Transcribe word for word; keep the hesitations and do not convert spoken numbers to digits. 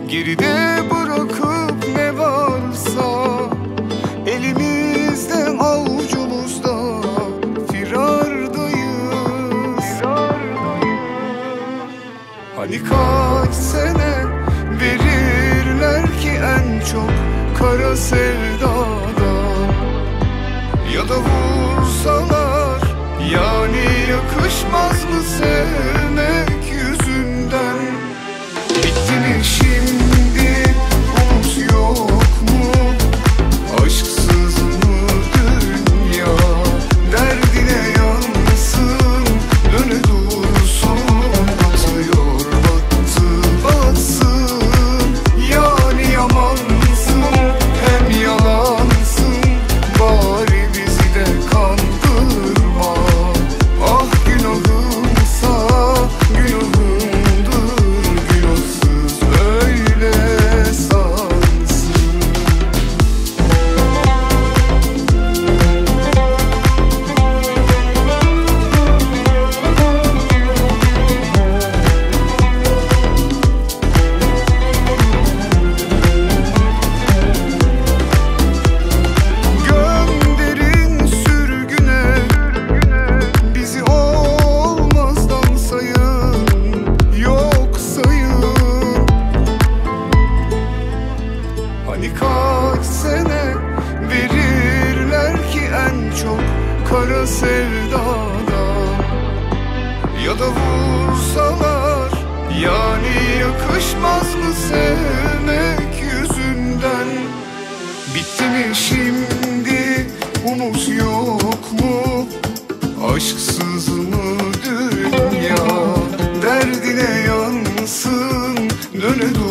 Geride bırakıp ne varsa elimizde, avucumuzda firardayız. Hani kaç sene verirler ki en çok kara sevdadan, ya da vursalar, yani yakışmaz mı sevmek yüzünden? Bitti mi şimdi, umut yok mu? Aşksız mı dünya? Derdine yansın, döne dursun. Batıyor battı batsın, yani yamansın hem yalansın. Bari bizi de kandırma. Ah günahımsa günahımdır, günahsız öyle sansın. Gönderin sürgüne, bizi olmazdan sayın, yok sayın. Hani kaç sene verirler ki en çok kara sevdadan, ya da vursalar, yani yakışmaz mı sevmek yüzünden? Bitti mi şimdi, umut yok mu? Aşksız mı dünya? Derdine yansın, döne dur.